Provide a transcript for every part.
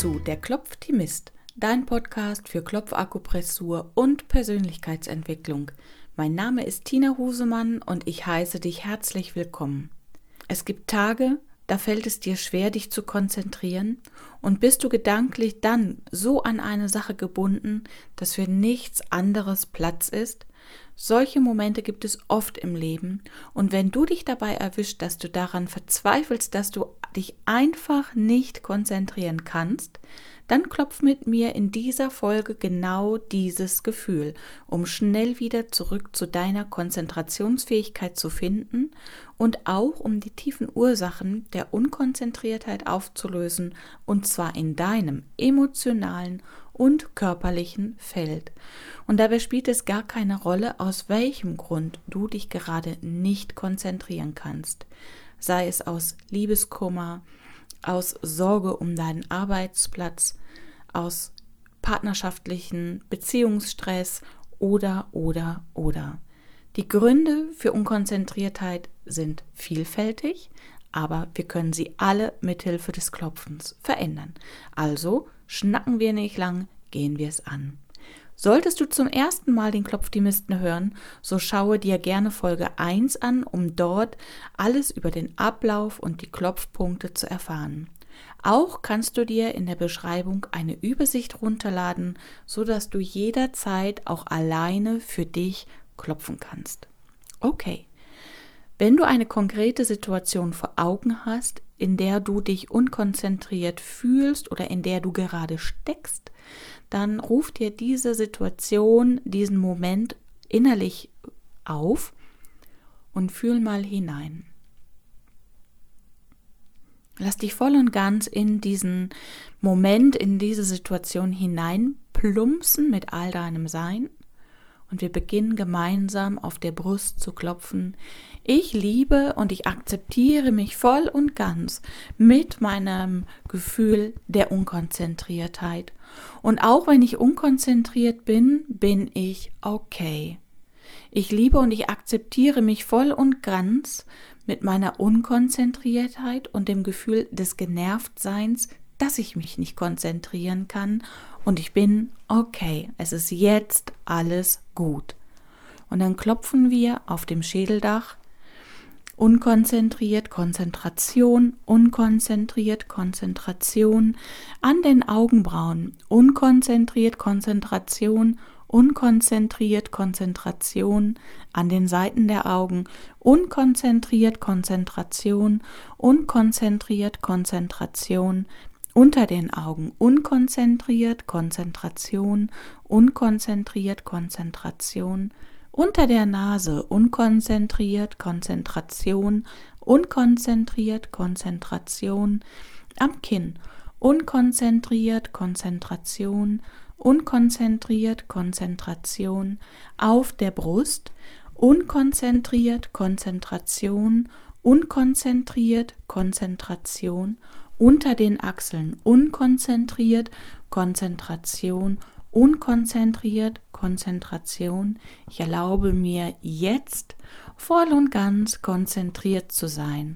zu Der Klopftimist, dein Podcast für Klopfakupressur und Persönlichkeitsentwicklung. Mein Name ist Tina Husemann und ich heiße dich herzlich willkommen. Es gibt Tage, da fällt es dir schwer, dich zu konzentrieren und bist du gedanklich dann so an eine Sache gebunden, dass für nichts anderes Platz ist. Solche Momente gibt es oft im Leben und wenn du dich dabei erwischt, dass du daran verzweifelst, dass du dich einfach nicht konzentrieren kannst, dann klopf mit mir in dieser Folge genau dieses Gefühl, um schnell wieder zurück zu deiner Konzentrationsfähigkeit zu finden und auch um die tiefen Ursachen der Unkonzentriertheit aufzulösen, und zwar in deinem emotionalen und körperlichen Feld. Und dabei spielt es gar keine Rolle, aus welchem Grund du dich gerade nicht konzentrieren kannst. Sei es aus Liebeskummer, aus Sorge um deinen Arbeitsplatz, aus partnerschaftlichen Beziehungsstress oder. Die Gründe für Unkonzentriertheit sind vielfältig, aber wir können sie alle mithilfe des Klopfens verändern. Also schnacken wir nicht lang, gehen wir es an. Solltest du zum ersten Mal den Klopftimisten hören, so schaue dir gerne Folge 1 an, um dort alles über den Ablauf und die Klopfpunkte zu erfahren. Auch kannst du dir in der Beschreibung eine Übersicht runterladen, sodass du jederzeit auch alleine für dich klopfen kannst. Okay. Wenn du eine konkrete Situation vor Augen hast, in der du dich unkonzentriert fühlst oder in der du gerade steckst, dann ruf dir diese Situation, diesen Moment innerlich auf und fühl mal hinein. Lass dich voll und ganz in diesen Moment, in diese Situation hinein plumpsen mit all deinem Sein. Und wir beginnen gemeinsam auf der Brust zu klopfen. Ich liebe und ich akzeptiere mich voll und ganz mit meinem Gefühl der Unkonzentriertheit. Und auch wenn ich unkonzentriert bin, bin ich okay. Ich liebe und ich akzeptiere mich voll und ganz mit meiner Unkonzentriertheit und dem Gefühl des Genervtseins, dass ich mich nicht konzentrieren kann, und ich bin okay. Es ist jetzt alles gut. Und dann klopfen wir auf dem Schädeldach. Unkonzentriert, Konzentration, unkonzentriert, Konzentration, an den Augenbrauen, unkonzentriert, Konzentration, unkonzentriert, Konzentration, an den Seiten der Augen, unkonzentriert, Konzentration, unkonzentriert, Konzentration, unter den Augen, unkonzentriert, Konzentration, unkonzentriert, Konzentration, unter der Nase, unkonzentriert, Konzentration, unkonzentriert, Konzentration, am Kinn, unkonzentriert, Konzentration, unkonzentriert, Konzentration, auf der Brust, unkonzentriert, Konzentration, unkonzentriert, Konzentration, unter den Achseln, unkonzentriert, Konzentration, unkonzentriert, Konzentration. Ich erlaube mir jetzt voll und ganz konzentriert zu sein,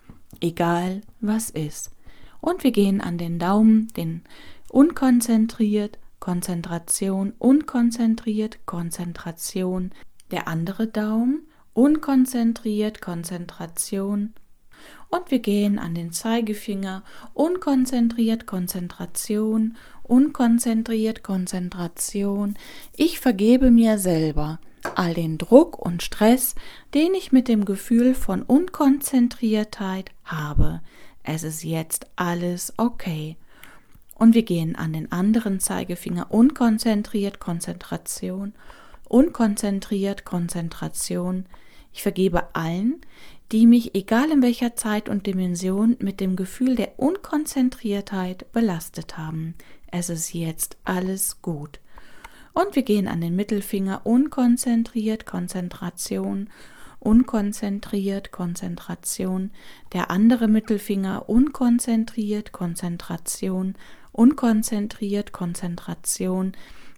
egal was ist. Und wir gehen an den Daumen, den unkonzentriert, Konzentration, unkonzentriert, Konzentration. Der andere Daumen, unkonzentriert, Konzentration. Und wir gehen an den Zeigefinger, unkonzentriert, Konzentration, unkonzentriert, Konzentration. Ich vergebe mir selber all den Druck und Stress, den ich mit dem Gefühl von Unkonzentriertheit habe. Es ist jetzt alles okay. Und wir gehen an den anderen Zeigefinger, unkonzentriert, Konzentration, unkonzentriert, Konzentration. Ich vergebe allen, die mich, egal in welcher Zeit und Dimension, mit dem Gefühl der Unkonzentriertheit belastet haben. Es ist jetzt alles gut. Und wir gehen an den Mittelfinger, unkonzentriert, Konzentration, unkonzentriert, Konzentration. Der andere Mittelfinger, unkonzentriert, Konzentration, unkonzentriert, Konzentration.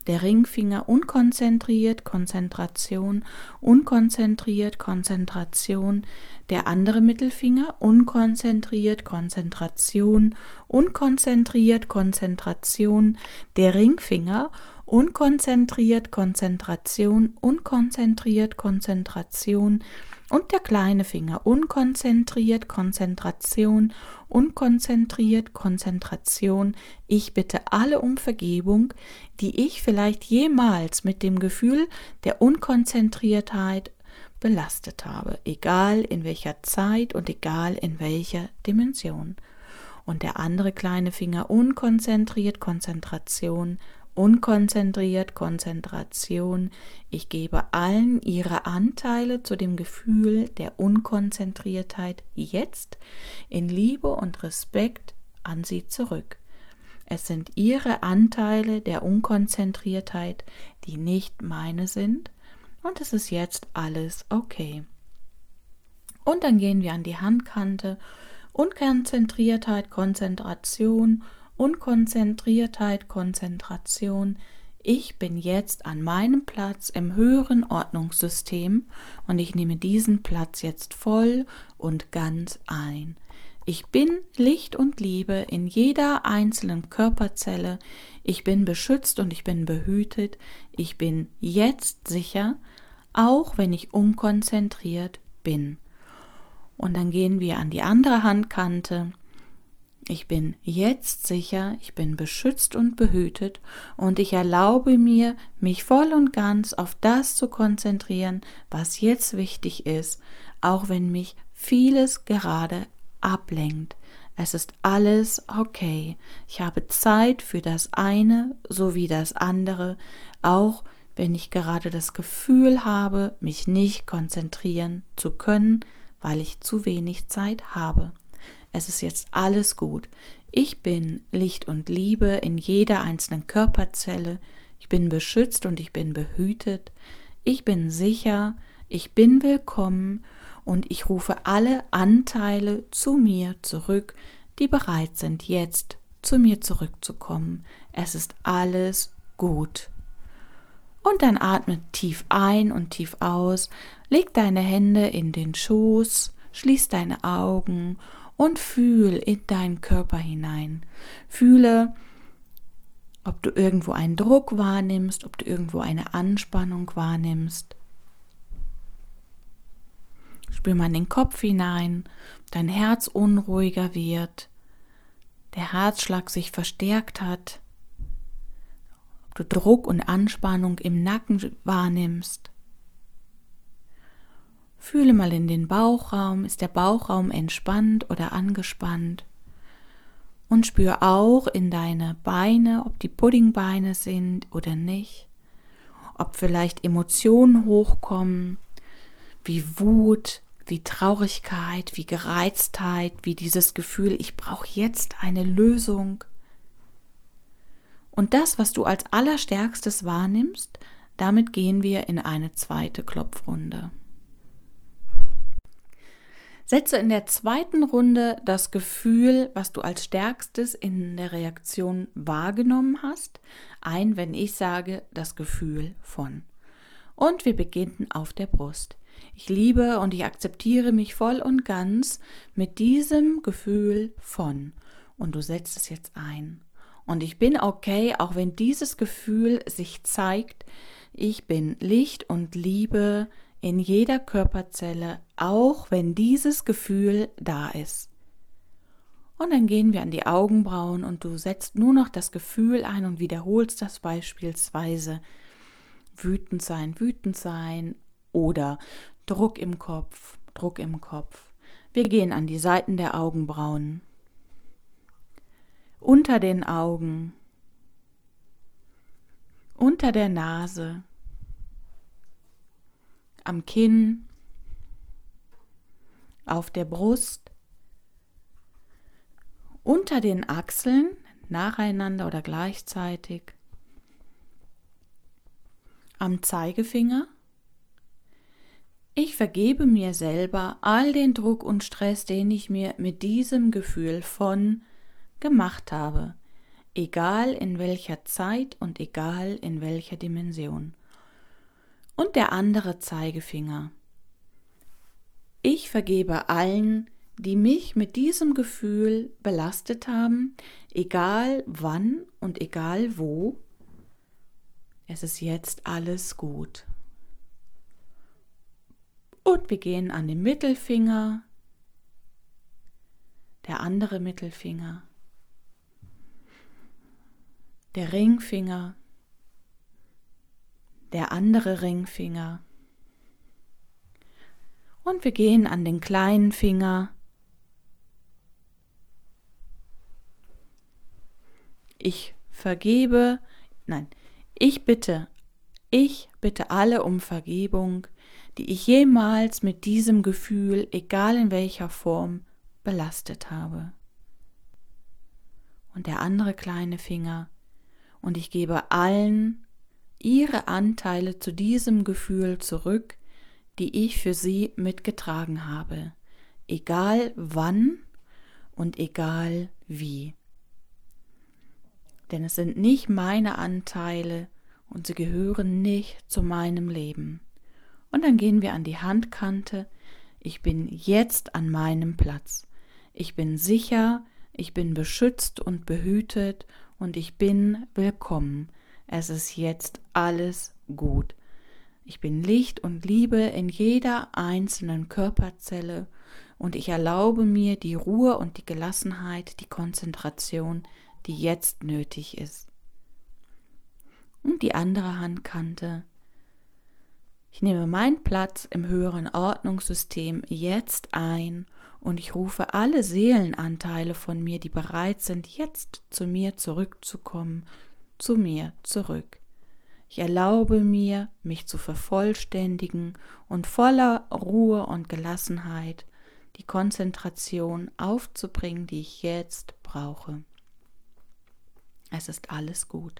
der Ringfinger unkonzentriert, Konzentration, unkonzentriert, Konzentration, der andere Mittelfinger unkonzentriert, Konzentration, unkonzentriert, Konzentration, der Ringfinger unkonzentriert, Konzentration, unkonzentriert, Konzentration und der kleine Finger unkonzentriert, Konzentration, unkonzentriert, Konzentration. Ich bitte alle um Vergebung, die ich vielleicht jemals mit dem Gefühl der Unkonzentriertheit belastet habe, egal in welcher Zeit und egal in welcher Dimension. Und der andere kleine Finger unkonzentriert, Konzentration, unkonzentriert, Konzentration. Ich gebe allen ihre Anteile zu dem Gefühl der Unkonzentriertheit jetzt in Liebe und Respekt an sie zurück. Es sind ihre Anteile der Unkonzentriertheit, die nicht meine sind, und es ist jetzt alles okay. Und dann gehen wir an die Handkante. Unkonzentriertheit, Konzentration, Unkonzentriertheit, Konzentration. Ich bin jetzt an meinem Platz im höheren Ordnungssystem und ich nehme diesen Platz jetzt voll und ganz ein. Ich bin Licht und Liebe in jeder einzelnen Körperzelle. Ich bin beschützt und ich bin behütet. Ich bin jetzt sicher, auch wenn ich unkonzentriert bin. Und dann gehen wir an die andere Handkante. Ich bin jetzt sicher, ich bin beschützt und behütet und ich erlaube mir, mich voll und ganz auf das zu konzentrieren, was jetzt wichtig ist, auch wenn mich vieles gerade ablenkt. Es ist alles okay. Ich habe Zeit für das eine sowie das andere, auch wenn ich gerade das Gefühl habe, mich nicht konzentrieren zu können, weil ich zu wenig Zeit habe. Es ist jetzt alles gut. Ich bin Licht und Liebe in jeder einzelnen Körperzelle. Ich bin beschützt und ich bin behütet. Ich bin sicher, ich bin willkommen und ich rufe alle Anteile zu mir zurück, die bereit sind, jetzt zu mir zurückzukommen. Es ist alles gut. Und dann atme tief ein und tief aus. Leg deine Hände in den Schoß, schließ deine Augen und fühl in deinen Körper hinein. Fühle, ob du irgendwo einen Druck wahrnimmst, ob du irgendwo eine Anspannung wahrnimmst. Spür mal in den Kopf hinein, ob dein Herz unruhiger wird, der Herzschlag sich verstärkt hat, ob du Druck und Anspannung im Nacken wahrnimmst. Fühle mal in den Bauchraum, ist der Bauchraum entspannt oder angespannt? Und spür auch in deine Beine, ob die Puddingbeine sind oder nicht, ob vielleicht Emotionen hochkommen, wie Wut, wie Traurigkeit, wie Gereiztheit, wie dieses Gefühl, ich brauche jetzt eine Lösung. Und das, was du als Allerstärkstes wahrnimmst, damit gehen wir in eine zweite Klopfrunde. Setze in der zweiten Runde das Gefühl, was du als Stärkstes in der Reaktion wahrgenommen hast, ein, wenn ich sage, das Gefühl von. Und wir beginnen auf der Brust. Ich liebe und ich akzeptiere mich voll und ganz mit diesem Gefühl von. Und du setzt es jetzt ein. Und ich bin okay, auch wenn dieses Gefühl sich zeigt. Ich bin Licht und Liebe in jeder Körperzelle, auch wenn dieses Gefühl da ist. Und dann gehen wir an die Augenbrauen und du setzt nur noch das Gefühl ein und wiederholst das beispielsweise wütend sein oder Druck im Kopf. Wir gehen an die Seiten der Augenbrauen, unter den Augen, unter der Nase, am Kinn, auf der Brust, unter den Achseln, nacheinander oder gleichzeitig, am Zeigefinger. Ich vergebe mir selber all den Druck und Stress, den ich mir mit diesem Gefühl von gemacht habe. egal in welcher Zeit und egal in welcher Dimension. Und der andere Zeigefinger. Ich vergebe allen, die mich mit diesem Gefühl belastet haben, egal wann und egal wo. Es ist jetzt alles gut. Und wir gehen an den Mittelfinger, der andere Mittelfinger, der Ringfinger, der andere Ringfinger. Und wir gehen an den kleinen Finger. Ich bitte alle um Vergebung, die ich jemals mit diesem Gefühl, egal in welcher Form, belastet habe. Und der andere kleine Finger. Und ich gebe allen ihre Anteile zu diesem Gefühl zurück, die ich für sie mitgetragen habe, egal wann und egal wie. Denn es sind nicht meine Anteile und sie gehören nicht zu meinem Leben. Und dann gehen wir an die Handkante. Ich bin jetzt an meinem Platz. Ich bin sicher, ich bin beschützt und behütet und ich bin willkommen. Es ist jetzt alles gut. Ich bin Licht und Liebe in jeder einzelnen Körperzelle und ich erlaube mir die Ruhe und die Gelassenheit, die Konzentration, die jetzt nötig ist. Und die andere Handkante. Ich nehme meinen Platz im höheren Ordnungssystem jetzt ein und ich rufe alle Seelenanteile von mir, die bereit sind, jetzt zu mir zurückzukommen, zu mir zurück. Ich erlaube mir, mich zu vervollständigen und voller Ruhe und Gelassenheit die Konzentration aufzubringen, die ich jetzt brauche. Es ist alles gut.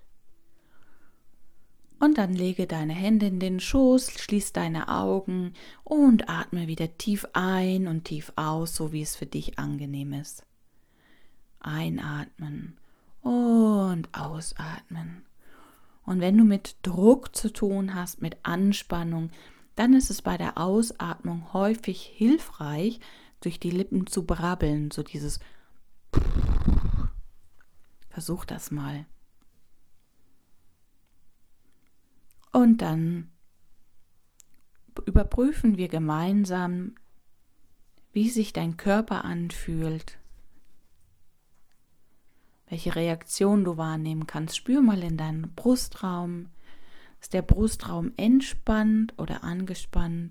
Und dann lege deine Hände in den Schoß, schließ deine Augen und atme wieder tief ein und tief aus, so wie es für dich angenehm ist. Einatmen und ausatmen. Und wenn du mit Druck zu tun hast, mit Anspannung, dann ist es bei der Ausatmung häufig hilfreich, durch die Lippen zu brabbeln, so dieses Versuch das mal. Und dann überprüfen wir gemeinsam, wie sich dein Körper anfühlt, welche Reaktion du wahrnehmen kannst. Spür mal in deinen Brustraum. Ist der Brustraum entspannt oder angespannt?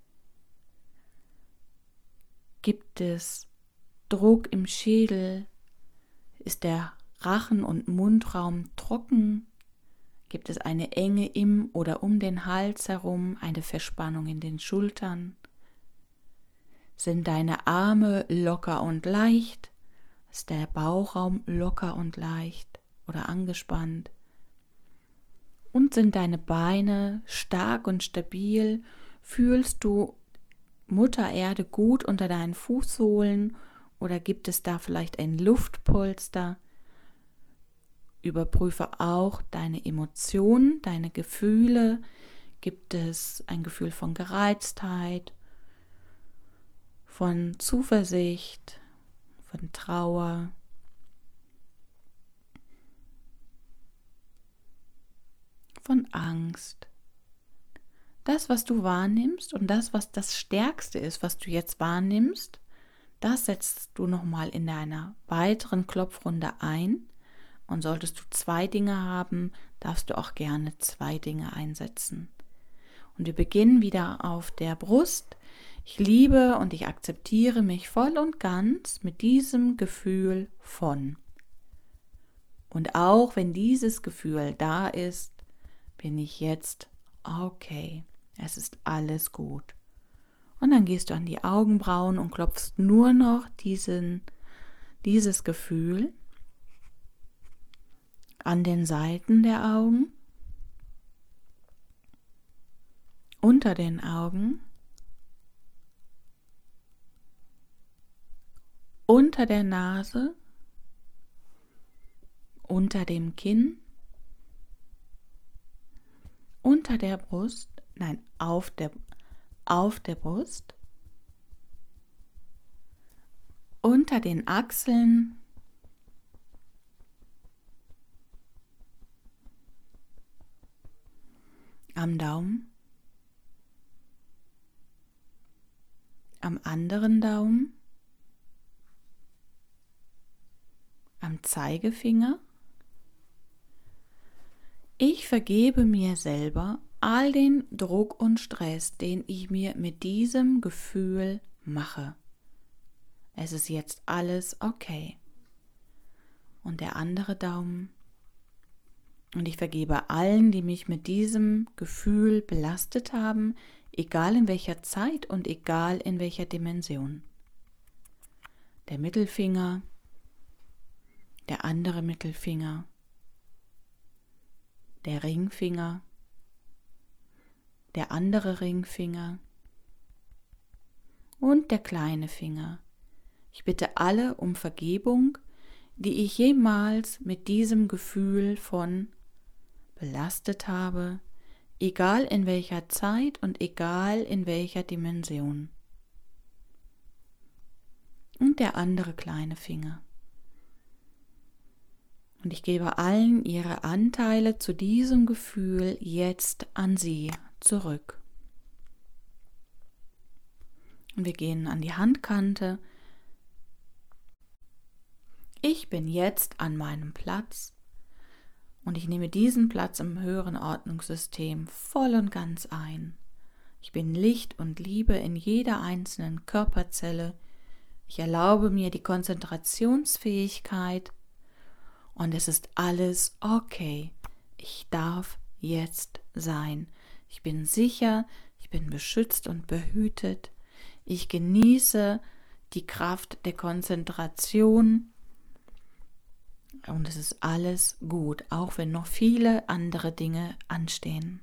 Gibt es Druck im Schädel? Ist der Rachen- und Mundraum trocken? Gibt es eine Enge im oder um den Hals herum, eine Verspannung in den Schultern? Sind deine Arme locker und leicht? Ist der Bauchraum locker und leicht oder angespannt? Und sind deine Beine stark und stabil? Fühlst du Mutter Erde gut unter deinen Fußsohlen oder gibt es da vielleicht ein Luftpolster? Überprüfe auch deine Emotionen, deine Gefühle. Gibt es ein Gefühl von Gereiztheit, von Zuversicht, von Trauer? Von Angst. Das, was du wahrnimmst und das, was das Stärkste ist, was du jetzt wahrnimmst, das setzt du nochmal in einer weiteren Klopfrunde ein. Und solltest du 2 Dinge haben, darfst du auch gerne 2 Dinge einsetzen. Und wir beginnen wieder auf der Brust. Ich liebe und ich akzeptiere mich voll und ganz mit diesem Gefühl von. Und auch wenn dieses Gefühl da ist, bin ich jetzt okay. Es ist alles gut. Und dann gehst du an die Augenbrauen und klopfst nur noch dieses Gefühl an den Seiten der Augen, unter den Augen, unter der Nase unter dem Kinn, unter der Brust, nein, auf der Brust, unter den Achseln, am Daumen, am anderen Daumen, am Zeigefinger. Ich vergebe mir selber all den Druck und Stress, den ich mir mit diesem Gefühl mache. Es ist jetzt alles okay. Und der andere Daumen. Und ich vergebe allen, die mich mit diesem Gefühl belastet haben, egal in welcher Zeit und egal in welcher Dimension. Der Mittelfinger, der andere Mittelfinger, der Ringfinger, der andere Ringfinger und der kleine Finger. Ich bitte alle um Vergebung, die ich jemals mit diesem Gefühl von belastet habe, egal in welcher Zeit und egal in welcher Dimension. Und der andere kleine Finger. Und ich gebe allen ihre Anteile zu diesem Gefühl jetzt an sie zurück. Und wir gehen an die Handkante. Ich bin jetzt an meinem Platz und ich nehme diesen Platz im höheren Ordnungssystem voll und ganz ein. Ich bin Licht und Liebe in jeder einzelnen Körperzelle. Ich erlaube mir die Konzentrationsfähigkeit und es ist alles okay. Ich darf jetzt sein. Ich bin sicher, ich bin beschützt und behütet. Ich genieße die Kraft der Konzentration. Und es ist alles gut, auch wenn noch viele andere Dinge anstehen.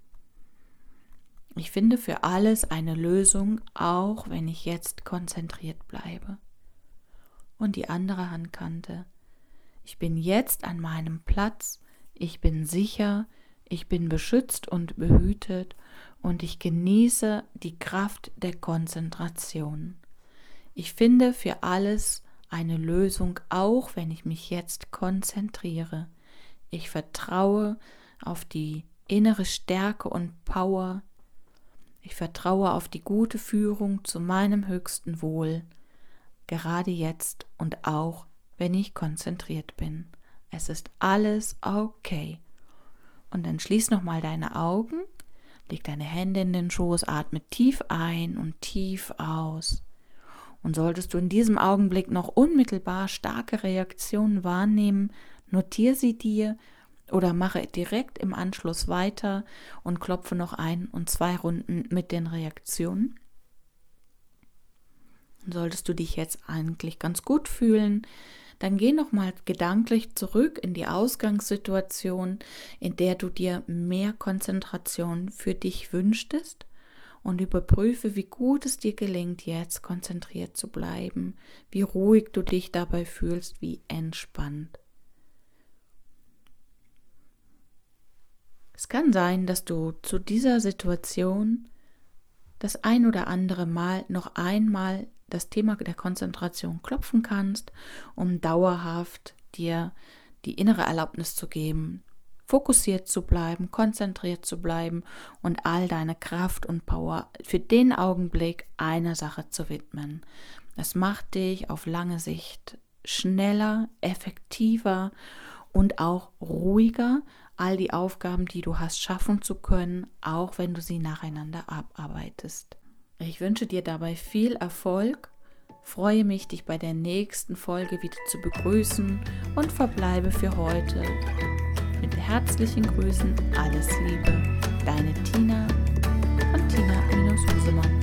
Ich finde für alles eine Lösung, auch wenn ich jetzt konzentriert bleibe. Und die andere Handkante. Ich bin jetzt an meinem Platz, ich bin sicher, ich bin beschützt und behütet und ich genieße die Kraft der Konzentration. Ich finde für alles eine Lösung, auch wenn ich mich jetzt konzentriere. Ich vertraue auf die innere Stärke und Power. Ich vertraue auf die gute Führung zu meinem höchsten Wohl, gerade jetzt und auch, wenn ich konzentriert bin. Es ist alles okay. Und dann schließ nochmal deine Augen, leg deine Hände in den Schoß, atme tief ein und tief aus. Und solltest du in diesem Augenblick noch unmittelbar starke Reaktionen wahrnehmen, notiere sie dir oder mache direkt im Anschluss weiter und klopfe noch 1 und 2 Runden mit den Reaktionen. Und solltest du dich jetzt eigentlich ganz gut fühlen, dann geh nochmal gedanklich zurück in die Ausgangssituation, in der du dir mehr Konzentration für dich wünschtest. Und überprüfe, wie gut es dir gelingt, jetzt konzentriert zu bleiben, wie ruhig du dich dabei fühlst, wie entspannt. Es kann sein, dass du zu dieser Situation das ein oder andere Mal noch einmal das Thema der Konzentration klopfen kannst, um dauerhaft dir die innere Erlaubnis zu geben, fokussiert zu bleiben, konzentriert zu bleiben und all deine Kraft und Power für den Augenblick einer Sache zu widmen. Das macht dich auf lange Sicht schneller, effektiver und auch ruhiger, all die Aufgaben, die du hast, schaffen zu können, auch wenn du sie nacheinander abarbeitest. Ich wünsche dir dabei viel Erfolg, freue mich, dich bei der nächsten Folge wieder zu begrüßen und verbleibe für heute mit herzlichen Grüßen, alles Liebe, deine Tina von Tina-Husemann.